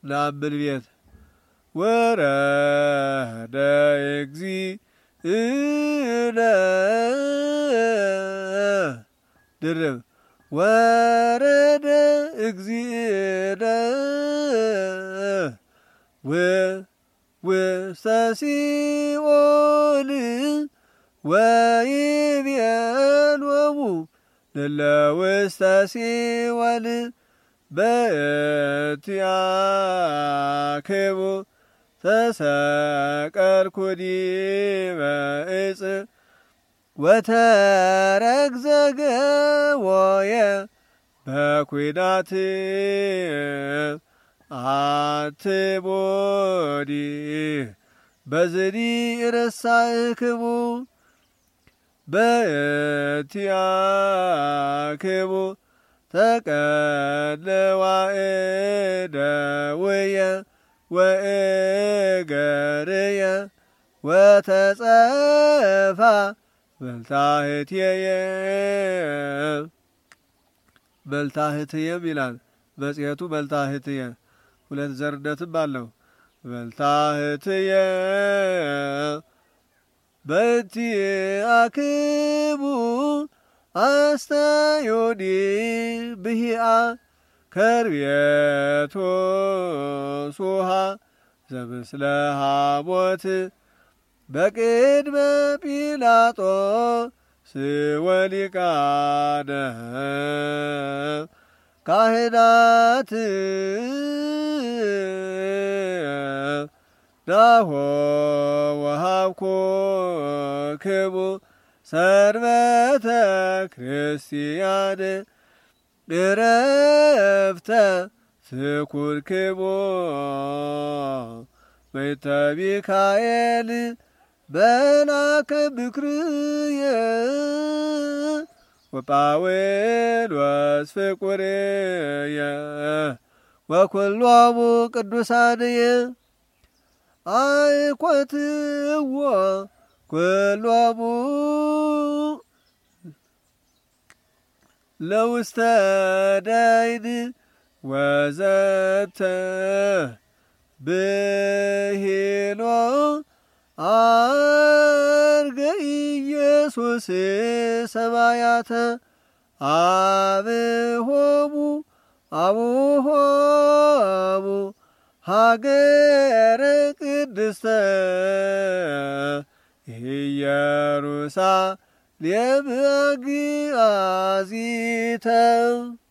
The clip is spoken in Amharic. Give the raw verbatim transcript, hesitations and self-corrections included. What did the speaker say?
ናብል ቤት ወረደ እግዚእነ ድርብ ወረደ እግዚእነ ውስተ ሲኦል ወይቤሎሙ እለ ውስተ ሲኦል በእንቲአክሙ ተሰቀልኩ ዲበ ዕፅ ወተረግዘ ገቦየ በኲናት አትቦዲ በዝኒ ረሳእክሙ በእንቲአክሙ ተቀነዋ እደውየ ወእገርየ ወተጸፋ በልታህትየ በልታህትየም ይላል መጽሔቱ። በልታህትየ ሁለት ዘርነትም አለው። በልታህትየ በእንቲአክሙ አስተዮኒ ብሂአ ከርቤቶ ሱሃ ዘምስለ ሐሞት በቅድመ ጲላጦስ ወሊቃነ ካህናት ናሆ ወሀብኩክሙ ሰንበተ ክርስቲያን ዕረፍተ ትኩንክሙ በይንተ ሚካኤል መልአከ ምክርየ ወጳውሎስ ፍቁርየ ወኵሎሙ ቅዱሳንየ አይኰትዎ ኩሎሙ ለውስተ ዳይን ወዘተ ብሂሎ አርገ ኢየሱስ ሰማያተ አብሆሙ አቡሆሙ ሀገረ ቅድስተ ኢየሩሳሌም አግአዚተ